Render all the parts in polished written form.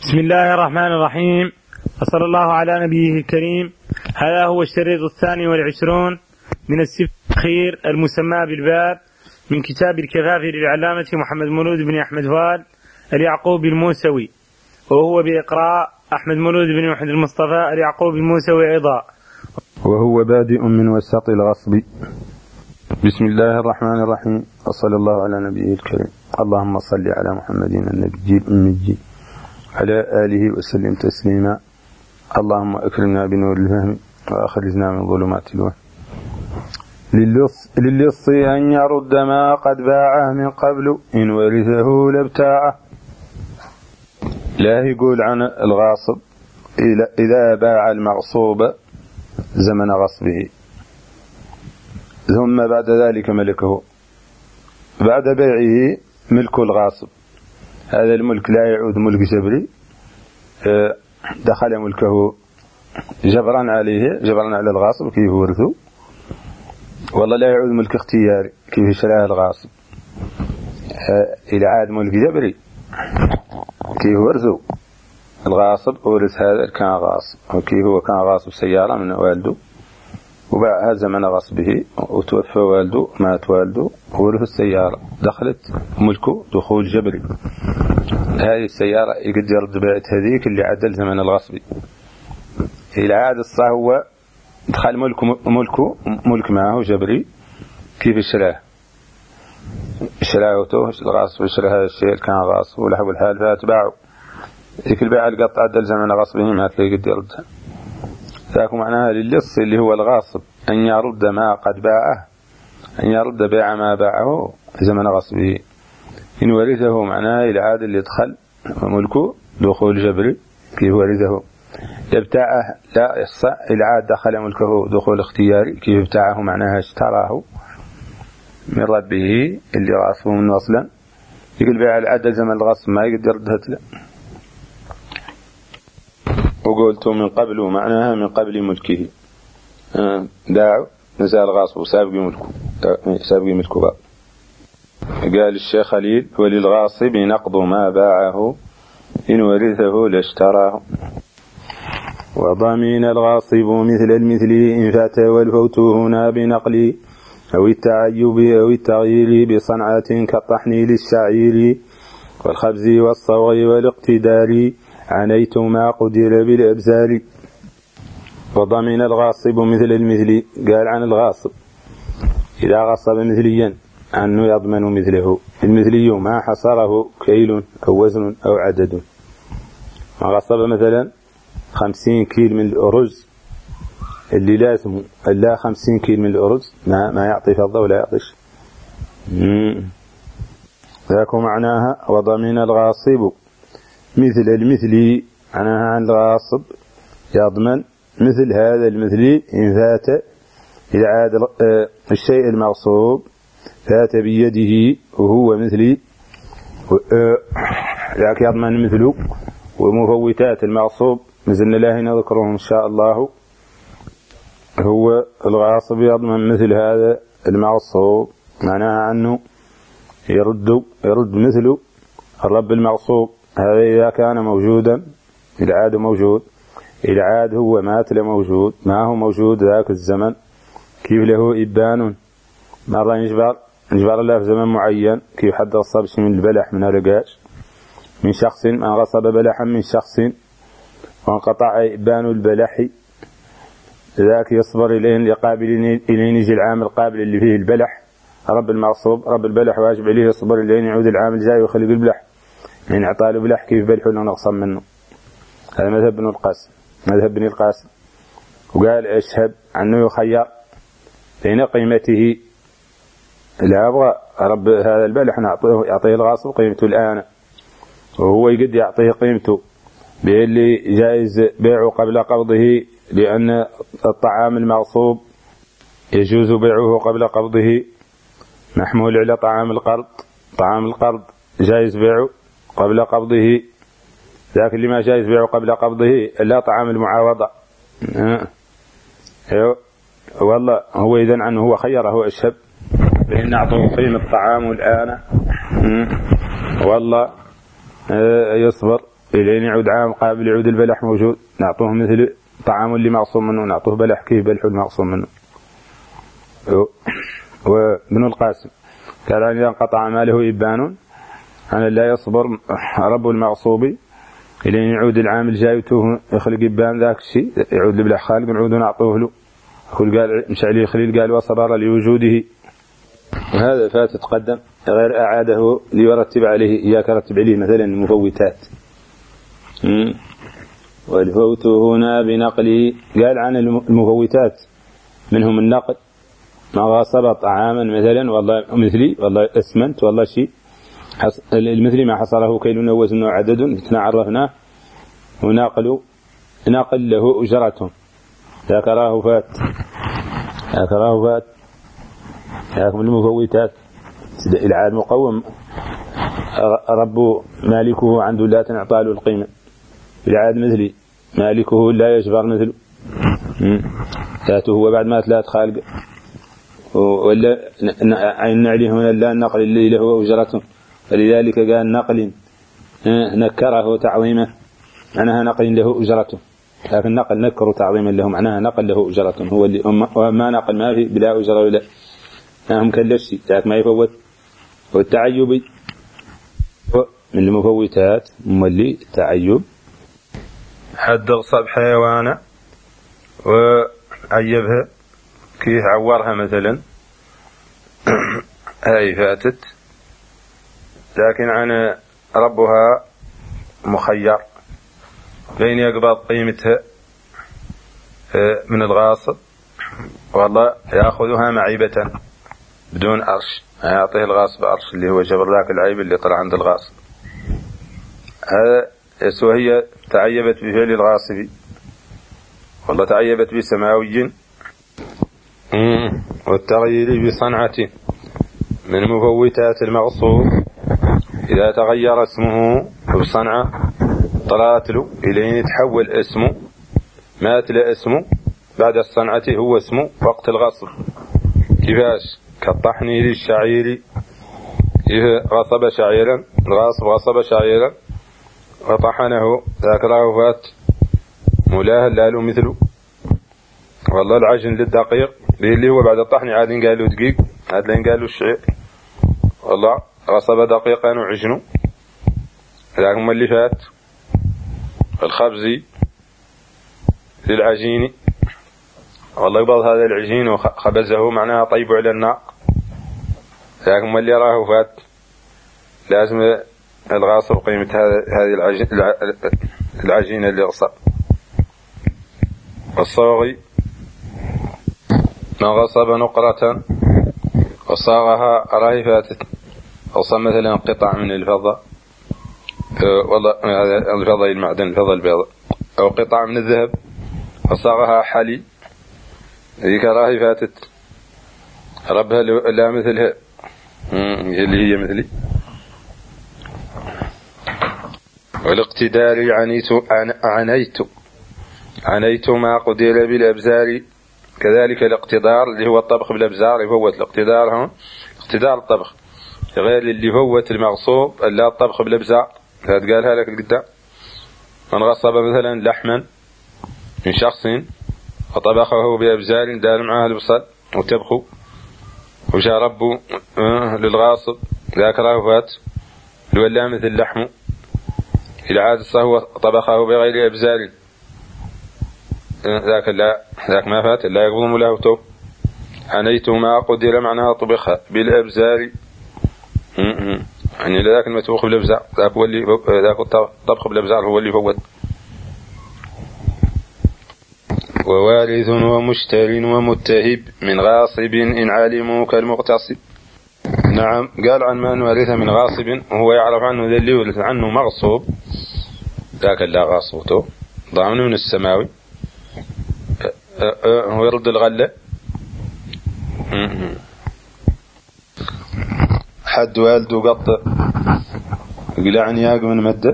بسم الله الرحمن الرحيم، وصلى الله على نبيه الكريم. هذا هو الشريط 22 من السفر الأخير المسمى بالباب من كتاب الكفافي للعلامة محمد مولود بن أحمد وال اليعقوبي الموسوي، وهو بإقراء أحمد مولود بن محمد المصطفى اليعقوبي الموسوي أيضا، وهو بادئ من وسط الغصب. بسم الله الرحمن الرحيم، وصلى الله على نبيه الكريم. اللهم صل على محمد النبي الأمي على آله وسلم تسليما. اللهم أكرمنا بنور الفهم وأخرجنا من ظلمات الوهم. للص أن يرد ما قد باعه من قبل إن ورثه لابتاعه. لا يقول عن الغاصب إذا باع المغصوب زمن غصبه ثم بعد ذلك ملكه، بعد بيعه ملك الغاصب، هذا الملك لا يعود ملك جبري، دخل ملكه جبرا عليه، جبرا على الغاصب كيف ورثه، والله لا يعود ملك اختياري كيف شراه الغاصب، إلى عاد ملك جبري كيف ورثه الغاصب. ورث هذا كان غاصب، وكيف هو كان غاصب سيارة من والده وباعها زمن غصبه، وتوفى والده، مات والده، ورث السيارة، دخلت ملكه دخول جبري. هذه السيارة يقدر يرد بيعت هذيك اللي عدل زمن الغصب إلى عاد الصهوة، دخل ملك معه جبري كيف شراهته الغاصب، شراه هذا الشيء كان غاصب ولحق الحال فاتباعه ذيك البيعة القطع عدل زمن غصبه ما تلاقي يقدر يردها. ذاك معناها للص اللي هو الغاصب أن يرد ما قد باعه، أن يرد بيع ما باعه زمن غصبه. إن ورثه معناها إلى عاد اللي دخل ملكه دخول جبري كيف ورثه. ابتاعه لا يصح، إلى عاد دخل ملكه دخول اختياري كيف ابتاعه معناها اشتراه من ربه اللي غاصبه منه أصلا. يقول بيع العدل زمن الغصب ما يقدر يردها. وقلت من قبل معناها من قبل ملكه، داع نزال غاصب وسابق ملكه بقى. قال الشيخ خليل: وللغاصب نقض ما باعه إن ورثه لاشتراه. وضمين الغاصب مثل المثل إن فات والفوت هنا بنقل أو التعيب أو التغيير بصنعة كالطحن للشعير والخبز والصوغ والاقتدار عنيت ما قدر بالأبزار. وضمن الغاصب مثل المثل، قال عن الغاصب إذا غصب مثليا أنه يضمن مثله. المثلي ما حصره كيل أو وزن أو عدد. ما غصب مثلا 50 كيل من الأرز اللي لازم لا 50 كيل من الأرز ما يعطي فضة ولا يعطيش. ذاك معناها وضمن الغاصب مثل المثلي، معناها عن الغاصب يضمن مثل هذا المثلي إن فات، إذا عاد الشيء المغصوب فات بيده وهو مثلي، ذاك يضمن مثله. ومفوتات المغصوب نزلنا الله نذكرهم إن شاء الله. هو الغاصب يضمن مثل هذا المغصوب، معناها عنه يرد مثله الرب المغصوب. هذا إذا كان موجودا، إذا عاد موجود، إذا عاد هو مات لموجود، ما هو موجود ذاك الزمن كيف له إبان. مرة يجبر الله في زمن معين كيف حد غصب شيء من البلح من الرقاش من شخص، ما غصب بلحا من شخص وانقطع إبان البلح، ذاك يصبر إلين يجي العام القابل اللي فيه البلح. رب المغصوب رب البلح واجب عليه يصبر إلين يعود العام الجاي ويخلق البلح، يعني اعطاه بلح كيف بلحه لو نقصم منه. هذا مذهب بن القاسم. وقال اشهد عنه يخير بين قيمته، لا أبغى رب هذا البلح يعطيه الغاصب قيمته الآن، وهو يقد يعطيه قيمته باللي جائز بيعه قبل قبضه، لأن الطعام المغصوب يجوز بيعه قبل قبضه، محمول على طعام القرض. طعام القرض جائز بيعه قبل قبضه، ذاك اللي ما جائز بيعه قبل قبضه إلا طعام المعاوضة. والله هو إذن عنه هو خيره أشهب بأن أعطوه قيمة الطعام الآن، والله يصبر إلين يعود عام قابل يعود البلح موجود نعطوه مثل طعام اللي معصوم منه نعطوه بلح كيف بلح المعصوم منه. وابن القاسم قال إذا انقطع ماله إبان أنا لا يصبر رب المعصوب إلين يعود العام الجاي وتوه يخلق إبان ذاك الشيء يعود البلح خالق نعود نعطوه له. قال مش عليه خليل قال وصبر لوجوده. وهذا فات تقدم غير أعاده ليرتب عليه إياك رتب عليه مثلا المفوتات. والفوت هنا بنقله قال عن المفوتات منهم النقل ما غاصب طعاما مثلا والله مثلي والله اسمنت والله شيء المثلي ما حصله كيل وزن وعدد عرفناه ونقل له أجرة ذكراه فات هاكم المفوتات العاد مقوم رب مالكه عنده لا تنعطى له القيمة العاد مثلي مالكه لا يجبر مثله ذاته هو بعد ما ثلاث خالق ولا عين عليه هنا لا النقل اللي له أجرة فلذلك قال نقل نكره تعظيمه معناها نقل له أجرته لكن نقل نكر تعظيما له معناها نقل له أجرة هو اللي وما نقل ما في بلا أجرة ولا هم كلشي ذاك ما يفوت. والتعيب من المفوتات مولي التعيب حد غصب حيوانة وعيبها كيف عورها مثلا هاي فاتت لكن عن ربها مخير بين يقبض قيمتها من الغاصب والله يأخذها معيبة بدون أرش يعطيه الغاصب أرش اللي هو جبر ذاك العيب اللي طلع عند الغاصب. هذا وهي تعيبت بفعل الغاصب والله تعيبت بسماوي والتغيير بصنعة من مفوتات المغصوب إذا تغير اسمه بصنعة طلعت له إلين يتحول اسمه مات له اسمه بعد الصنعة هو اسمه وقت الغصب كيفاش كالطحن للشعير غصب شعيرا الغاصب غصب شعيرا وطحنه ذاكره فات مولاه لا له مثله والله العجن للدقيق اللي هو بعد الطحن عادين قالوا دقيق عادين قالوا الشعير والله غصب دقيقا وعجنوا لكن اللي فات الخبزي للعجين والله يقبض هذا العجين وخبزه معناها طيب على النار لكن اللي راه فات لازم الغاصب قيمة هذه العجينة اللي غصب. والصاغي من غصب نقرة وصاغها راهي فاتت غصب مثلا قطع من الفضة والله هذا الفضة المعدن الفضة البيضاء أو قطع من الذهب وصاغها حلي ذيك راهي فاتت ربها لا مثلها اللي هي مثلي. والاقتدار عنيت ما قدر بالأبزار كذلك الاقتدار اللي هو الطبخ بالأبزار يفوت الاقتدار هم اقتدار الطبخ غير اللي فوت المغصوب لا الطبخ بالأبزار هذا قالها لك القدام. من غصب مثلا لحما من شخص وطبخه بأبزار دال معها البصل وتبخو وجاء ربه للغاصب ذاك راه فات الولا مثل لحمه العاد هو طبخه بغير أبزار ذاك ما فات لا يقوم له تو. عنيت ما قدر معناها طبخها بالأبزار يعني ذاك المطبوخ بالأبزار ذاك هو اللي ذاك الطبخ بالأبزار هو اللي فوت. ووارث ومشتر ومتهب من غاصب إن علموا كالمغتصب. نعم قال عن من ورث من غاصب وهو يعرف عنه ذا اللي ورث عنه مغصوب ذاك لا غاصبته ضامن من السماوي هو يرد الغلة حد والده قط قلع نياق من مدة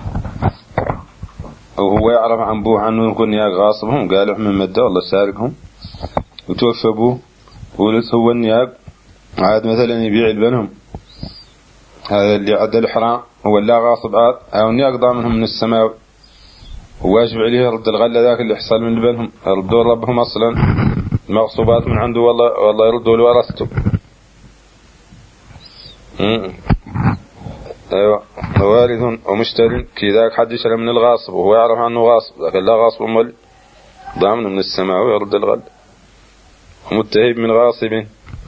وهو يعرف عن بوه عنه يكون نياق غاصبهم قالوا من مدة والله سارقهم وتوفى بوه ولس هو النياق عاد مثلا يبيع البنهم هذا اللي عد الحرام ولا غاصب أو إني أقضى منهم من السماوي، وواجب عليه يرد الغلة ذاك اللي حصل من بالهم، يردوا ربهم أصلا المغصوبات من عنده، والله يردوا لورثته. أيوة، وارث ومشتري كذاك حد يشتري من الغاصب وهو يعرف عنه غاصب، لكن لا غاصب مل ضامن من السماوي يرد الغلة. ومتهيب من غاصب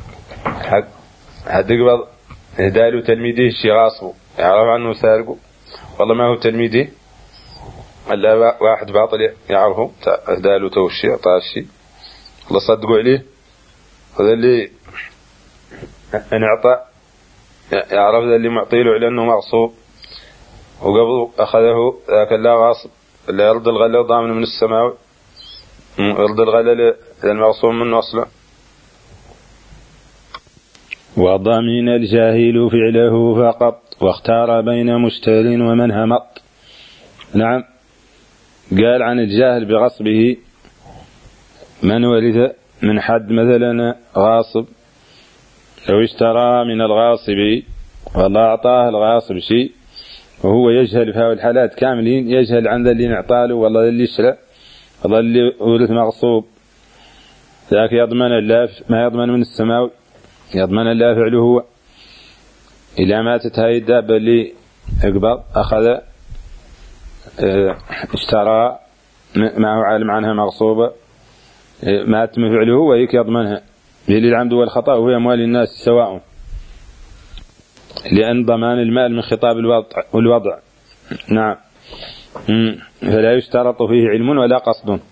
حد يقبض هداله تلميذه الشي غاصبه يعرف عنه سارقه، والله ما هو تلميذه إلا واحد باطل يعرفه هداله توشي طاشي الله صدقوا عليه، هذا اللي ان اعطى يعرف ذا اللي معطيله على انه مغصوب وقبضه اخذه، لكن لا غاصب اللي يرد الغله ضامن من السماوي يرد الغله للمغصوب منه اصلا. وضمن الجاهل فعله فقط واختار بين مشتر ومن همط. نعم، قال عن الجاهل بغصبه من ورث من حد مثلا غاصب، لو اشترى من الغاصب والله أعطاه الغاصب شيء وهو يجهل في هذه الحالات كاملين، يجهل عن ذا اللي نعطاله والله اللي اشترى والله اللي ورث مغصوب، ذاك يضمن الله ما يضمن من السماوي، يضمن الله فعله هو. إلى ماتت هاي الدابة اللي اقبض أخذ اشترى ما هو عالم عنها مغصوبة، مات من فعله هو هيك يضمنها بالعمد والخطأ، وهي أموال الناس سواء، لأن ضمان المال من خطاب الوضع. نعم، فلا يشترط فيه علم ولا قصد.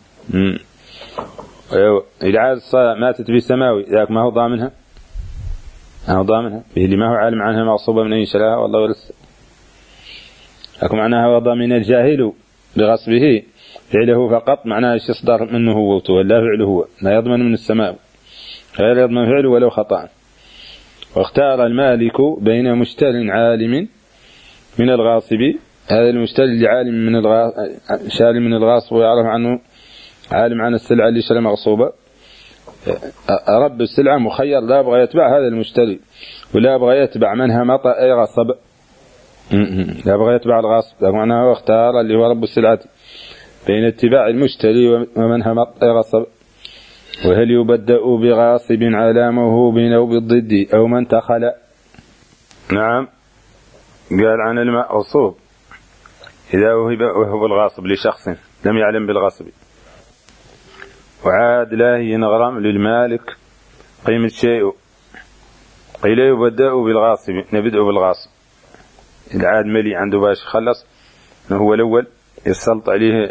إذا عاد ماتت في السماوي ذاك ما هو ضامنها، ما هو ضامنها اللي ما هو عالم عنها مغصوبة من أي شراها والله ورث. لكن معناها وضمن الجاهل بغصبه فعله فقط، معناها ايش يصدر منه هو وتولى فعله هو، لا يضمن من السماء غير يضمن فعله ولو خطأ. واختار المالك بين مشتر عالم من الغاصب، هذا المشتري اللي عالم من شاري من الغاصب ويعرف عنه عالم عن السلعة اللي شرى مغصوبة، رب السلعة مخير لا يبغى يتبع هذا المشتري ولا يبغى يتبع منها مطأ أي غصب، لا يبغى يتبع الغاصب، معناه اختار اللي هو رب السلعة بين اتباع المشتري ومنها مطأ أي غصب. وهل يبدأ بغاصب على موهوب أو بالضد أو من تخلى؟ نعم، قال عن المغصوب إذا وهب الغاصب لشخص لم يعلم بالغصب وعاد لا ينغرم للمالك قيمة شيء، قيل يبدأ بالغاصب، نبدأ بالغاصب إذا عاد ملي عنده باش خلص هو الأول يسلط عليه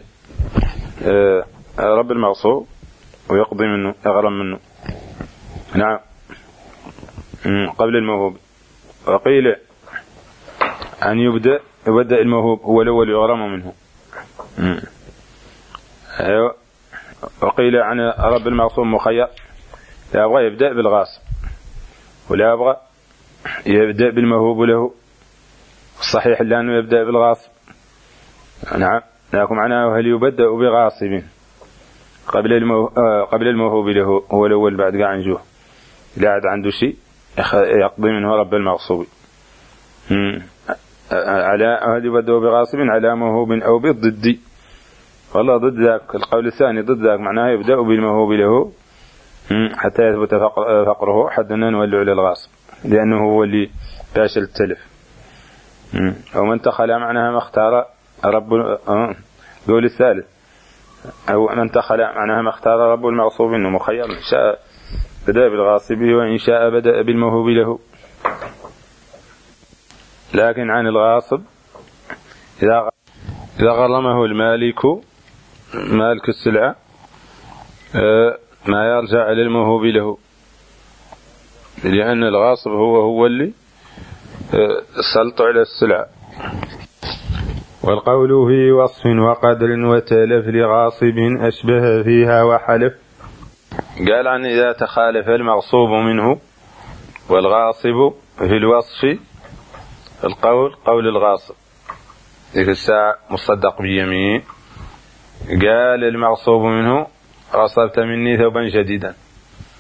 رب المغصوب ويقضي منه يغرم منه. نعم، قبل الموهوب. وقيل أن يبدأ الموهوب هو الأول يغرم منه. أيوة. وقيل عن رب المغصوب مخير، لا يبغى يبدأ بالغاصب ولا يبغى يبدأ بالموهوب له، الصحيح لأنه يبدأ بالغاصب. نعم، لكن معناه هل يبدأ بغاصب قبل الموهوب له هو الأول بعد قاع نجوه، إذا عاد عنده شيء يقضي منه رب المغصوب. على هل يبدأ بغاصب على موهوب أو بالضد، والله ضد ذاك القول الثاني، ضد ذاك معناه يبدأ بالموهوب له حتى يثبت فقره حتى نولع للغاصب لأنه هو اللي فاشل التلف. أو من تخلى معناها ما اختار رب قول الثالث، أو من تخلى معناها ما اختار رب المغصوب إنه مخير، إن شاء بدأ بالغاصب وإن شاء بدأ بالموهوب له. لكن عن الغاصب إذا غرمه المالك مالك السلعة ما يرجع للموهوب له، لأن الغاصب هو اللي سلط على السلعة. والقول في وصف وقدر وتلف لغاصب أشبه فيها وحلف. قال عن إذا تخالف المغصوب منه والغاصب في الوصف، القول قول الغاصب ذيك الساعة مصدق بيمين، قال المغصوب منه غصبت مني ثوبا جديدا،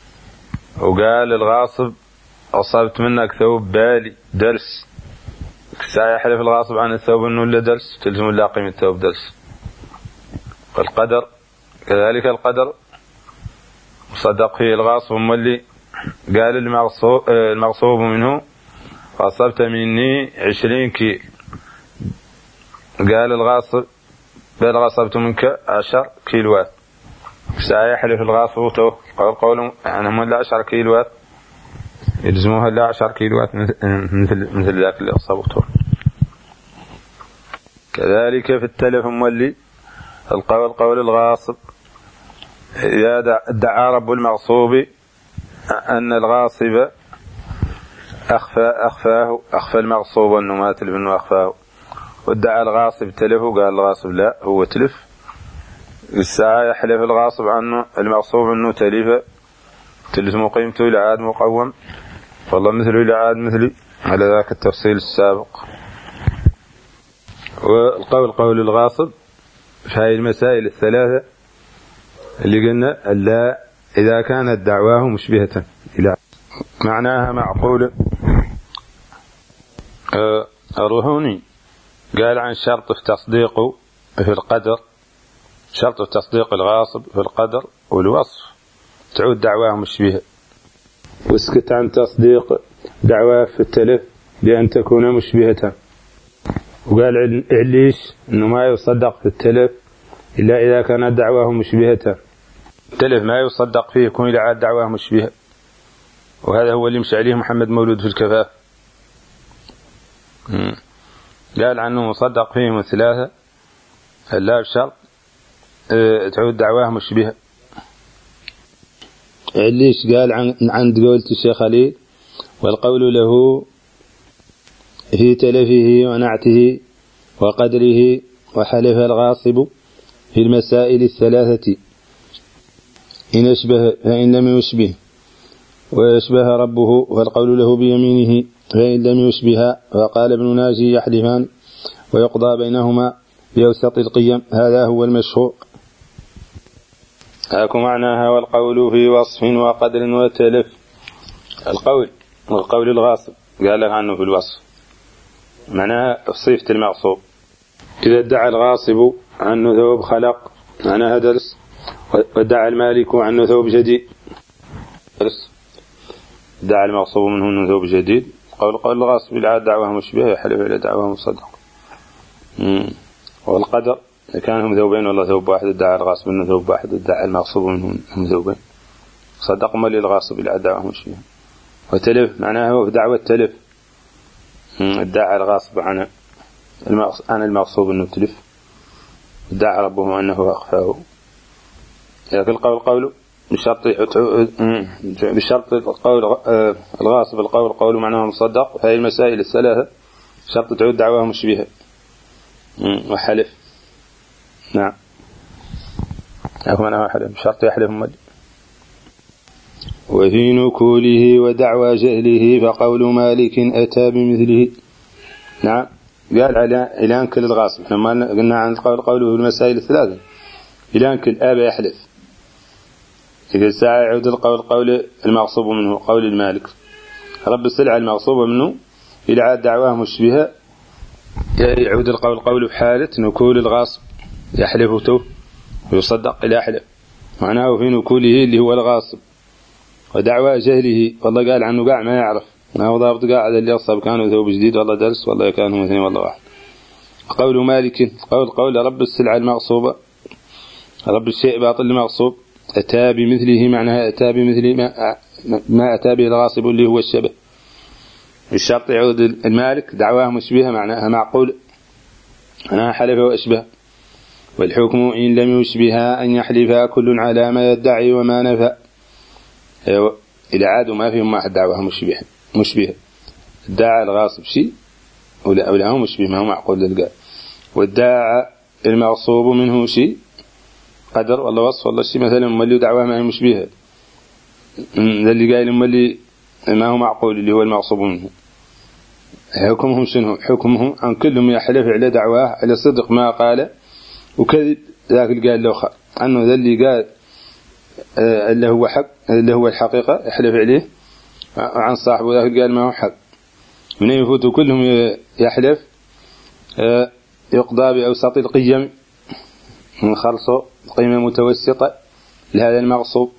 وقال الغاصب غصبت منك ثوب بالي درس، يحلف الغاصب عن الثوب أنه إلا دلس تلزم لا قيمة الثوب دلس. القدر كذلك القدر صدق فيه الغاصب اللي قال المغصوب منه غصبت مني 20 كيلو، قال الغاصب بل غصبت منك 10 كيلوات. يحلف الغاصب قول أنهم لا 10 كيلوات يلزموها لا 10 كيلوات مثل ذاك اللي أصابته. كذلك في التلف مولي قول الغاصب إذا ادعى رب المغصوب أن الغاصب أخفى المغصوب أنه ما تلف أنه أخفاه، وادعى الغاصب تلفه قال الغاصب لا هو تلف. الساعة يحلف الغاصب عنه المغصوب أنه تلزم قيمته إلى عاد مقوم، والله مثله إلى عاد مثلي على ذاك التفصيل السابق. قول الغاصب في هذه المسائل الثلاثة اللي قلنا ألا إذا كانت دعواه مشبهة إلى معناها معقول. الرهوني قال عن شرط في تصديقه في القدر، شرط في تصديق الغاصب في القدر والوصف تعود دعواه مشبهة، واسكت عن تصديق دعواه في التلف بأن تكون مشبهة. وقال عليش أنه ما يصدق في التلف إلا إذا كانت دعواه مشبهة، التلف ما يصدق فيه يكون إلى عاد دعواه مشبهة، وهذا هو اللي مشى عليه محمد مولود في الكفاف. قال عنه مصدق فيهم الثلاثة لا بشرط تعود دعواه مشبهة. عليش قال عند قولة الشيخ علي والقول له في تلفه ونعته وقدره، وحلف الغاصب في المسائل الثلاثة إن أشبه فإن لم يشبه، ويشبه ربه فالقول له بيمينه فإن لم يشبها، وقال ابن ناجي يحلفان ويقضى بينهما بأوسط القيم، هذا هو المشهور. هاكم معناها والقول في وصف وقدر وتلف. القول الغاصب قال لك عنه في الوصف معناها صفة المغصوب. إذا ادعى الغاصب عنه ثوب خلق معناها درس، وادعى المالك عنه ثوب جديد درس، ادعى المغصوب منه أنه ثوب جديد. قول الغاصب العاد دعواه مشبه يحلف على دعواه مصدق. والقدر كان هم ثوبين والله ثوب واحد، ادعى الغاصب منه ثوب واحد، ادعى المغصوب منه هم ثوبين صدق مالي الغاصب العاد دعواه مشبه. وتلف معناها هو دعوة تلف، ادعى الغاصب عن المغصوب انه تلف، ادعى ربه انه اخفاه. لكن القول بشرط القول الغاصب القول معناه مصدق، فهي المسائل الثلاثة شرط تعود دعواه مشبهة وحلف. نعم أنا حلف شرط يحلف مد. وفي نكوله ودعوى جهله فقول مالك أتى بمثله. نعم قال إلى أنكل الغاصب، لما قلنا عن قوله المسائل الثلاثة إلى أنكل أبا يحلف، إذا ساعة يعود القول المغصوب منه قول المالك رب السلعة المغصوب منه إلى عاد دعواه مشبهة، يعود القول بحالة نكول الغاصب يحلف تو ويصدق إلى حلف، معناه في نكوله اللي هو الغاصب ودعوى جهله والله قال عنه قاع ما يعرف، ما هو ضابط قاعد اللي يصب كانوا ثوب جديد والله درس والله كانوا اثنين والله واحد. قول مالك قول رب السلعة المغصوبة رب الشيء باطل المغصوب أتى بمثله، معناها أتى بمثل ما أتى به الغاصب اللي هو الشبه. الشرط يعود المالك دعواه مشبهة معناها معقول، أنا حلف وأشبه. والحكم إن لم يشبها أن يحلفها كل على ما يدعي وما نفى. إذا عادوا ما فيهم واحد دعواه مشبهة ادعى الغاصب شيء ولا هو مشبه ما هو معقول للقاء، وادعى المغصوب منه شيء قدر والله وصف والله شيء مثلا ملي دعواه ما هي مشبهة، ذا اللي قايل ملي ما هو معقول اللي هو المغصوب منه. حكمهم شنو؟ حكمهم عن كلهم يحلف على دعواه على صدق ما قال وكذب ذاك اللي قال له عنه، ذا اللي قال اللي هو حق اللي هو الحقيقة يحلف عليه عن صاحبه ذاك قال ما هو حق، من يفوت كلهم يحلف يقضى بأوسط القيم من خلصه قيمة متوسطة لهذا المغصوب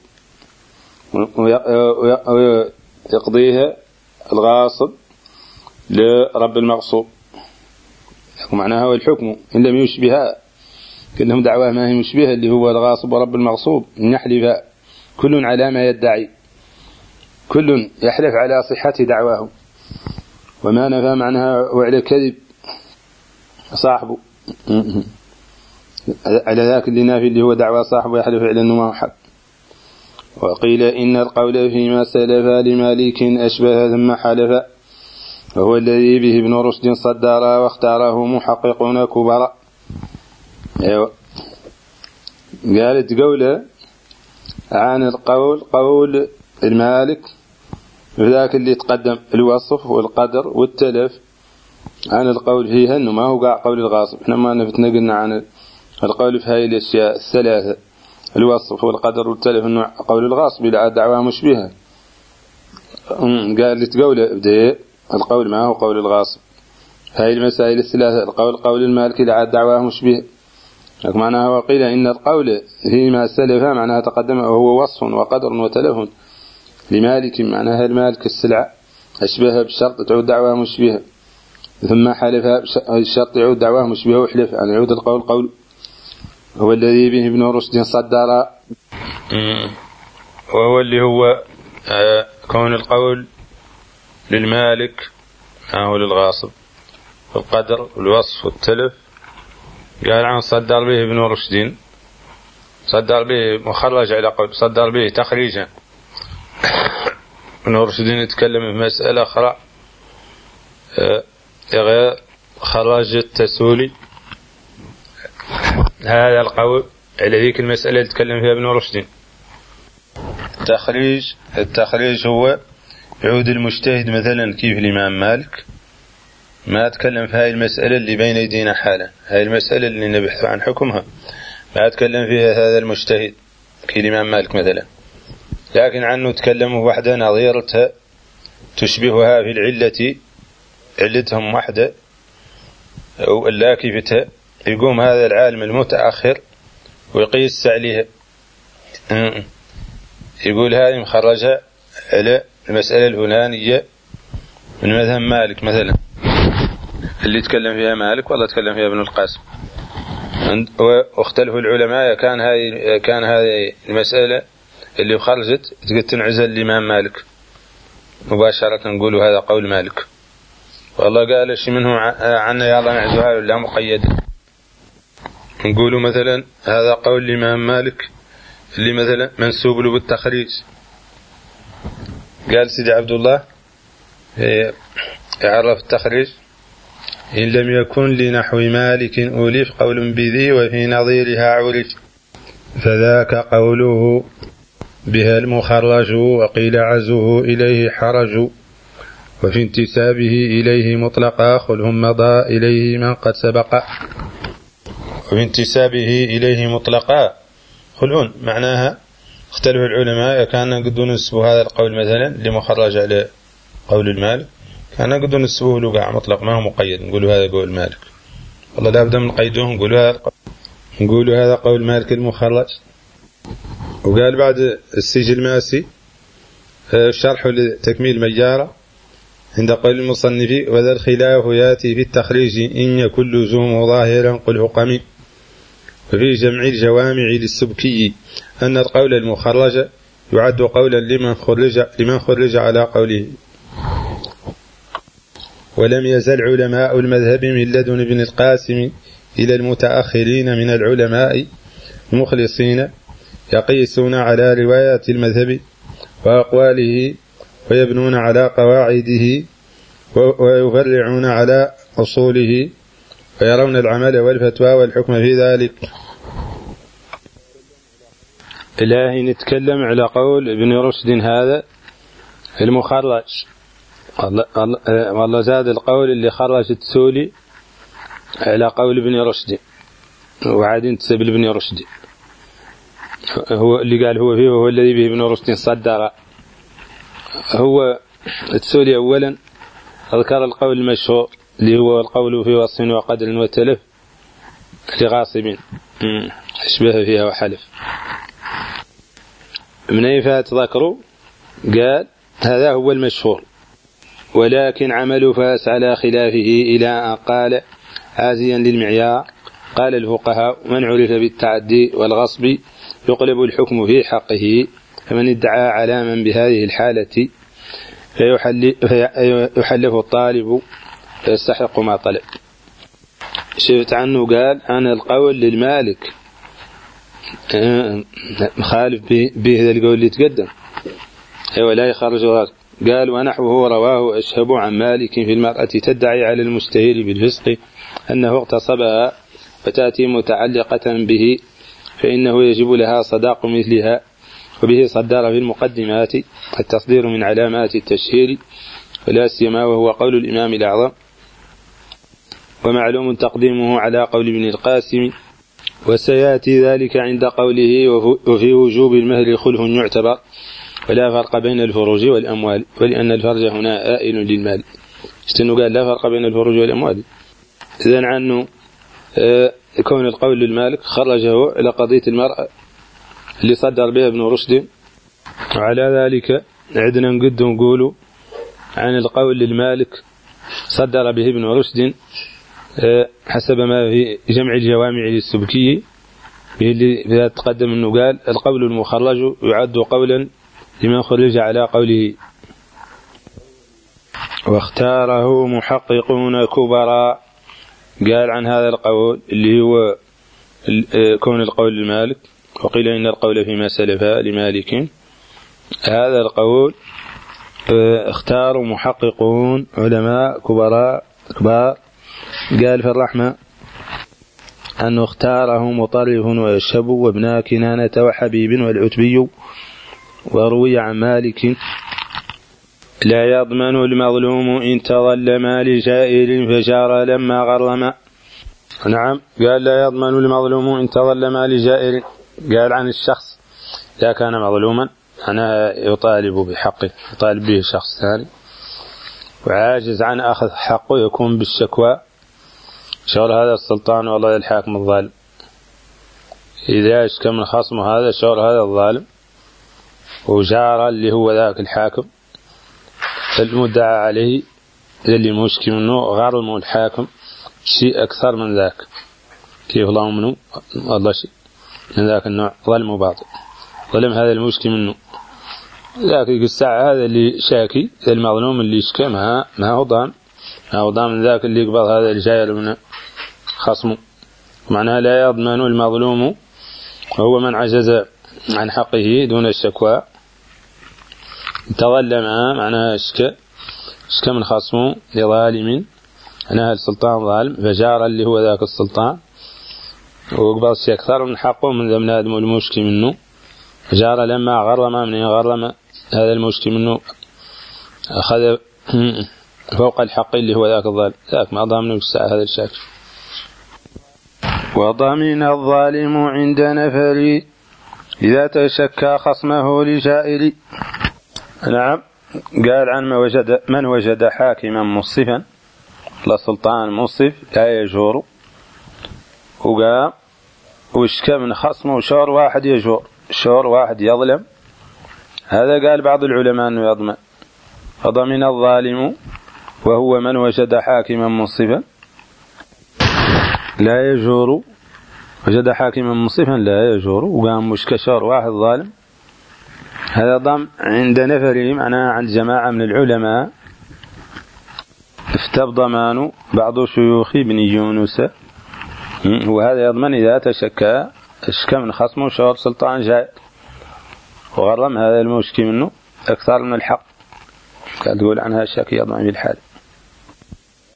ويقضيها الغاصب لرب المغصوب. ومعناها هو الحكم إن لم يشبهها كلهم دعواه ما هي مشبهة اللي هو الغاصب ورب المغصوب إن يحلف كل على ما يدعي، كل يحلف على صحة دعواه، وما نفى معناها وعلى كذب صاحبه على ذاك اللي نافي اللي هو دعوى صاحبه يحلف على أنه ما حق. وقيل إن القول فيما سلف لمالك أشبه ثم حلف، وهو الذي به ابن رشد صدر واختاره محققون كبراء. أيوة. قالت قوله عن القول قول المالك ذاك اللي تقدم الوصف والقدر والتلف عن القول فيها أنه ما هو قاع قول الغاصب. احنا ما نفتنا قلنا عن القول في هاي الأشياء الثلاثة الوصف والقدر والتلف أنه قول الغاصب إلى دعوة مشبهة. قالت قوله بدأ القول ما هو قول الغاصب. هاي المسائل الثلاثة القول قول المالك إلى دعوة مشبهة. معناها وقيل إن القول فيما سلف معناها تقدم وهو وصف وقدر وتلف لمالك معناها المالك السلعة أشبه بالشرط تعود دعوة مشبهة، ثم حلف الشرط يعود دعوة مشبهة وحلف يعني يعود القول قول. هو الذي به ابن رشد صدر، وهو اللي هو كون القول للمالك أو للغاصب والقدر والوصف والتلف. قال عن صدر به ابن رشد، صدر به مخرج على قول، صدر به تخريجا. ابن رشد يتكلم في مسألة أخرى غير خرج التسولي هذا القول على ذيك المسألة اللي تكلم فيها ابن رشد. التخريج هو يعود المجتهد مثلا كيف الإمام مالك ما أتكلم في هاي المسألة اللي بين يدينا حالا، هاي المسألة اللي نبحث عن حكمها ما أتكلم فيها هذا المجتهد كالإمام مالك مثلا، لكن عنه تكلم وحدة نظيرتها تشبهها في العلة علتهم وحدة أو اللاكفتها. يقوم هذا العالم المتأخر ويقيس عليها يقول هذه مخرجة على المسألة الفلانية من مذهب مالك مثلا اللي تكلم فيها مالك والله تكلم فيها ابن القاسم. واختلفوا العلماء كان هذه المسألة اللي خرجت تنعزل الإمام مالك مباشرة نقولوا هذا قول مالك، والله قال شي منه عنا يلا نعزوها ولا مقيدة نقولوا مثلا هذا قول الإمام مالك اللي مثلا منسوب له بالتخريج. قال سيدي عبد الله يعرف التخريج إن لم يكن لنحو مالك أولف قول بذي وفي نظيرها عرف فذاك قوله بها المخرج وقيل عزه إليه حرج وفي انتسابه إليه مطلقا خلهم مضى إليه من قد سبق. وفي انتسابه إليه مطلقا خلون معناها اختلف العلماء كان قد نسبوا هذا القول مثلا لمخرج على قول المالك كان قد نسبوه لقاع مطلق ما هو مقيد نقولوا هذا قول مالك، والله لا بد من قيدوه نقولوا هذا قول مالك المخرج. وقال بعد السجل الماسي شرح لتكميل مجارة عند قول المصنف وذا الخلاف ياتي في التخريج إن يكن لزوم ظاهرا قل حقمي. وفي جمع الجوامع للسبكي أن القول المخرج يعد قولا لمن خرج على قوله. ولم يزل علماء المذهب من لدن ابن القاسم إلى المتأخرين من العلماء المخلصين يقيسون على روايات المذهب وأقواله ويبنون على قواعده ويفرعون على أصوله ويرون العمل والفتوى والحكم في ذلك. إلهي نتكلم على قول ابن رشد هذا المخرج. والله زاد القول اللي خرج التسولي على قول ابن رشد وعاد انتسب لابن رشد هو اللي قال هو فيه وهو الذي به ابن رشد صدر. هو التسولي أولا أذكر القول المشهور اللي هو القول في وصف وقدر وتلف لغاصب أشبه فيها وحلف. من أي فات ذكروا قال هذا هو المشهور، ولكن عمل فاس على خلافه إلى أن قال عازيا للمعيار. قال الفقهاء من عرف بالتعدي والغصب يقلب الحكم في حقه، فمن ادعى علاما بهذه الحالة فيحلف الطالب فيستحق ما طلب. شفت عنه قال أنا القول للمالك مخالف به ذا القول اللي تقدم ولا يخرج غير. قال ونحوه رواه أشهب عن مالك في المرأة تدعي على المشتهر بالفسق أنه اغتصبها فتأتي متعلقة به فإنه يجب لها صداق مثلها، وبه صدر في المقدمات التصدير من علامات التشهير ولا سيما وهو قول الإمام الأعظم، ومعلوم تقديمه على قول ابن القاسم، وسيأتي ذلك عند قوله وفي وجوب المهر خلف يعتبر ولا فرق بين الفروج والأموال، ولأن الفرج هنا آئل للمال. اشتنو قال لا فرق بين الفروج والأموال، إذن عنه كون القول للمالك خرجه إلى قضية المرأة اللي صدر بها ابن رشد. وعلى ذلك عدنا نقد نقول عن القول للمالك صدر به ابن رشد حسب ما في جمع الجوامع للسبكي اللي تقدم أنه قال القول المخرج يعد قولا لمن خرج على قوله. واختاره محققون كبراء. قال عن هذا القول اللي هو كون القول للمالك، وقيل إن القول فيما سلف لمالك. هذا القول اختاروا محققون علماء كبراء كبار. قال في الرحمة أنه اختاره مطرف ويشهب وابن كنانة وحبيب والعتبي. وروي عن مالك لا يضمن المظلوم إن تظلم لجائر فجار لما غرم. نعم، قال لا يضمن المظلوم إن تظلم لجائر. قال عن الشخص إذا كان مظلوما أنا يطالب بحقه، يطالب به شخص ثاني وعاجز عن أخذ حقه يكون بالشكوى. شغل هذا السلطان والله الحاكم الظالم، إذا اشكى من خصمه هذا شغل هذا الظالم وجار اللي هو ذاك الحاكم، المدعى عليه اللي مشكي منه غرم الحاكم شيء أكثر من ذاك. كيف الله منه والله شيء من ذاك النوع ظلم باطل، ظلم هذا المشكي منه ذاك الساعة هذا اللي شاكي المظلوم اللي يشكى ما هو ضامن ذاك اللي يقبض هذا الجائر من خصمه. معناها لا يضمن المظلوم وهو من عجز عن حقه دون الشكوى. تظلم معناها اشكى من خصمه لظالم، معناها السلطان ظالم فجار اللي هو ذاك السلطان وقبض شيء أكثر من حقه من ذا بنادم المشكي منه. جار لما غرم من غرم هذا المشكي منه أخذ فوق الحق اللي هو ذاك الظالم، ذاك ما ضامنه الساعة هذا الشاكر. وضمن الظالم عند نفر إذا تشكى خصمه لجائر. نعم، قال عن من وجد حاكما مصفا لا سلطان مصف لا يجور، وقام واشكى من خصمه وشور واحد يجور شور واحد يظلم، هذا قال بعض العلماء أنه يضمن. فضمن الظالم وهو من وجد حاكما مصفا لا يجور، وجد حاكما مصفا لا يجور وقام واشكى شور واحد ظالم، هذا ضم عند نفره معناه عند جماعة من العلماء. افتى ضمان بعض شيوخ ابن يونس، وهذا يضمن إذا تشكى من خصمه شور سلطان جائر وغرم هذا المشكي منه أكثر من الحق. قال تقول عنها الشاكي يضمن بالحال.